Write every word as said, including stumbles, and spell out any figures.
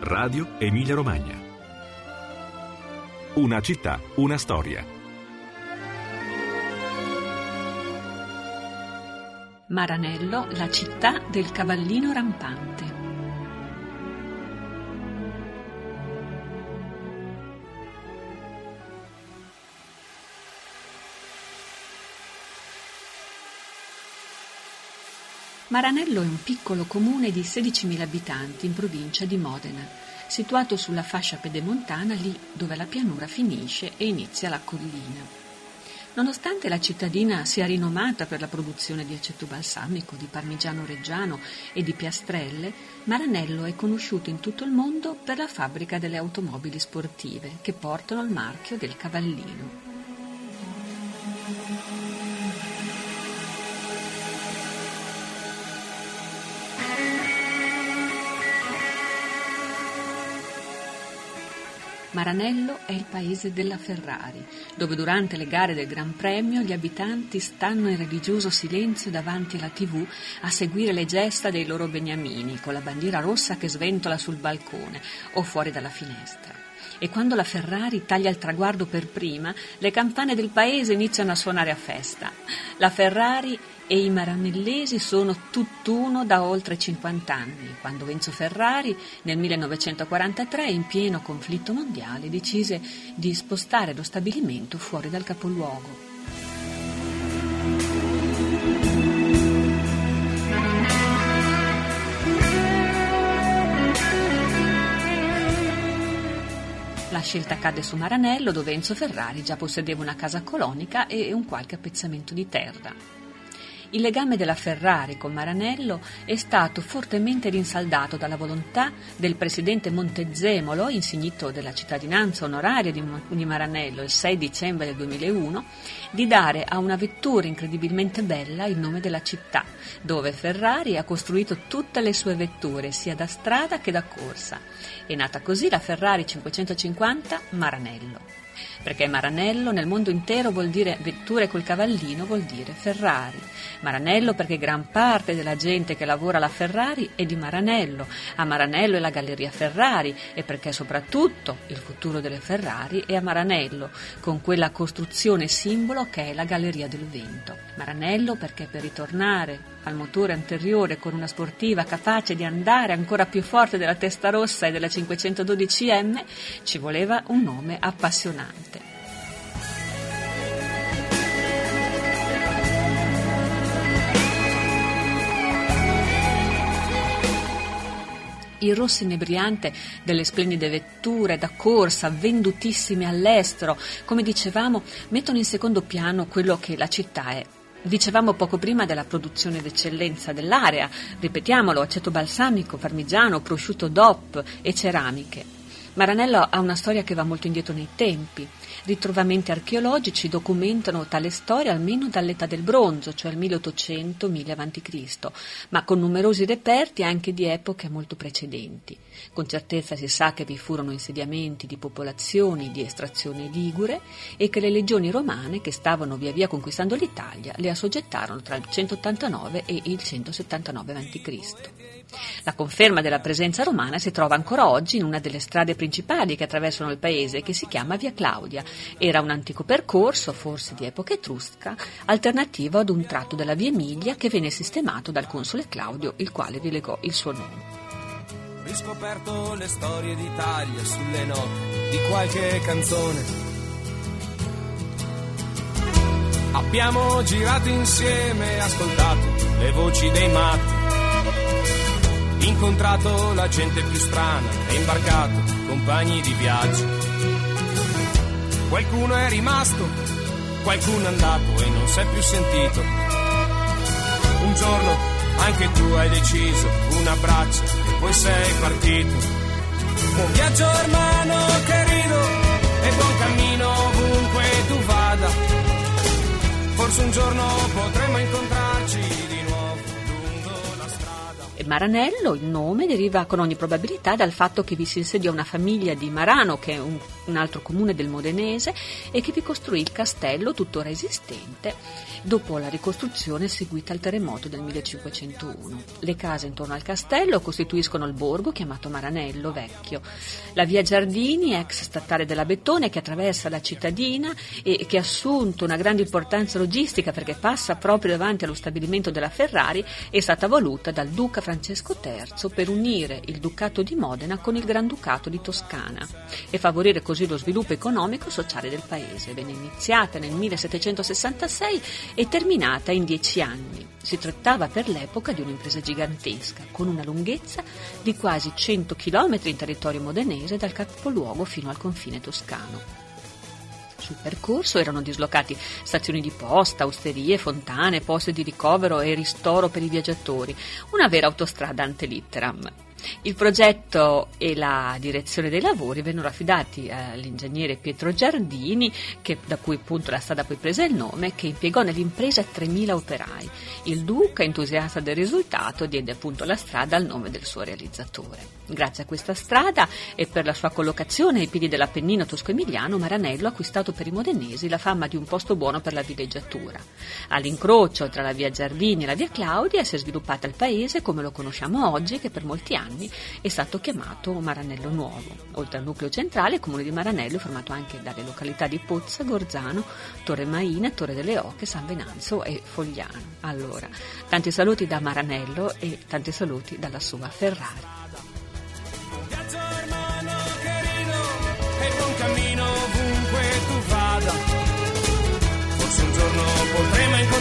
Radio Emilia Romagna. Una città, una storia. Maranello, la città del cavallino rampante. Maranello è un piccolo comune di sedicimila abitanti in provincia di Modena, situato sulla fascia pedemontana lì dove la pianura finisce e inizia la collina. Nonostante la cittadina sia rinomata per la produzione di aceto balsamico, di parmigiano reggiano e di piastrelle, Maranello è conosciuto in tutto il mondo per la fabbrica delle automobili sportive che portano il marchio del Cavallino. Maranello è il paese della Ferrari, dove durante le gare del Gran Premio gli abitanti stanno in religioso silenzio davanti alla tivù a seguire le gesta dei loro beniamini, con la bandiera rossa che sventola sul balcone o fuori dalla finestra. E quando la Ferrari taglia il traguardo per prima, le campane del paese iniziano a suonare a festa. La Ferrari e i maranellesi sono tutt'uno da oltre cinquanta anni, quando Enzo Ferrari nel millenovecentoquarantatré, in pieno conflitto mondiale, decise di spostare lo stabilimento fuori dal capoluogo. La scelta cadde su Maranello, dove Enzo Ferrari già possedeva una casa colonica e un qualche appezzamento di terra. Il legame della Ferrari con Maranello è stato fortemente rinsaldato dalla volontà del presidente Montezemolo, insignito della cittadinanza onoraria di Maranello il sei dicembre del duemilauno, di dare a una vettura incredibilmente bella il nome della città, dove Ferrari ha costruito tutte le sue vetture, sia da strada che da corsa. È nata così la Ferrari cinquecentocinquanta Maranello. Perché Maranello nel mondo intero vuol dire vetture col cavallino, vuol dire Ferrari. Maranello perché gran parte della gente che lavora alla Ferrari è di Maranello. A Maranello è la Galleria Ferrari e perché soprattutto il futuro delle Ferrari è a Maranello, con quella costruzione simbolo che è la Galleria del Vento. Maranello perché per ritornare al motore anteriore con una sportiva capace di andare ancora più forte della Testarossa e della cinquecentododici M ci voleva un nome appassionante. Il rosso inebriante delle splendide vetture da corsa, vendutissime all'estero, come dicevamo, mettono in secondo piano quello che la città è. Dicevamo poco prima della produzione d'eccellenza dell'area, ripetiamolo, aceto balsamico, parmigiano, prosciutto D O P e ceramiche. Maranello ha una storia che va molto indietro nei tempi. Ritrovamenti archeologici documentano tale storia almeno dall'età del bronzo, cioè al milleottocento mille avanti Cristo, ma con numerosi reperti anche di epoche molto precedenti. Con certezza si sa che vi furono insediamenti di popolazioni di estrazione ligure e che le legioni romane, che stavano via via conquistando l'Italia, le assoggettarono tra il centottantanove e il centosettantanove avanti Cristo. La conferma della presenza romana si trova ancora oggi in una delle strade principali che attraversano il paese, che si chiama Via Claudia. Era un antico percorso, forse di epoca etrusca, alternativo ad un tratto della Via Emilia che venne sistemato dal console Claudio, il quale vi legò il suo nome. Riscoperto le storie d'Italia sulle note di qualche canzone. Abbiamo girato insieme, ascoltato le voci dei matti, incontrato la gente più strana e imbarcato compagni di viaggio. Qualcuno è rimasto, qualcuno è andato e non si è più sentito. Un giorno anche tu hai deciso un abbraccio e poi sei partito. Un viaggio hermano querido e buon cammino ovunque tu vada. Forse un giorno potremo incontrarci di nuovo lungo la strada. Maranello, il nome, deriva con ogni probabilità dal fatto che vi si insediò una famiglia di Marano, che è un, un altro comune del Modenese, e che vi costruì il castello tuttora esistente dopo la ricostruzione seguita al terremoto del millecinquecentouno. Le case intorno al castello costituiscono il borgo chiamato Maranello Vecchio. La via Giardini, ex statale della Bettone, che attraversa la cittadina e che ha assunto una grande importanza logistica perché passa proprio davanti allo stabilimento della Ferrari, è stata voluta dal duca Francesco terzo per unire il ducato di Modena con il Granducato di Toscana e favorire così lo sviluppo economico e sociale del paese. Venne iniziata nel millesettecentosessantasei e terminata in dieci anni. Si trattava per l'epoca di un'impresa gigantesca, con una lunghezza di quasi cento chilometri in territorio modenese dal capoluogo fino al confine toscano. Sul percorso erano dislocati stazioni di posta, osterie, fontane, posti di ricovero e ristoro per i viaggiatori, una vera autostrada ante litteram. Il progetto e la direzione dei lavori vennero affidati all'ingegnere Pietro Giardini, che, da cui appunto la strada poi prese il nome, che impiegò nell'impresa tremila operai. Il duca, entusiasta del risultato, diede appunto alla strada il nome del suo realizzatore. Grazie a questa strada e per la sua collocazione ai piedi dell'Appennino tosco-emiliano, Maranello ha acquistato per i modenesi la fama di un posto buono per la villeggiatura. All'incrocio tra la via Giardini e la via Claudia si è sviluppata il paese come lo conosciamo oggi, che per molti anni è stato chiamato Maranello Nuovo. Oltre al nucleo centrale, il comune di Maranello è formato anche dalle località di Pozza, Gorzano, Torre Maina, Torre delle Oche, San Venanzo e Fogliano. Allora, tanti saluti da Maranello e tanti saluti dalla sua Ferrari. Viaggio hermano querido, e buon cammino ovunque tu vada. Forse un giorno potremo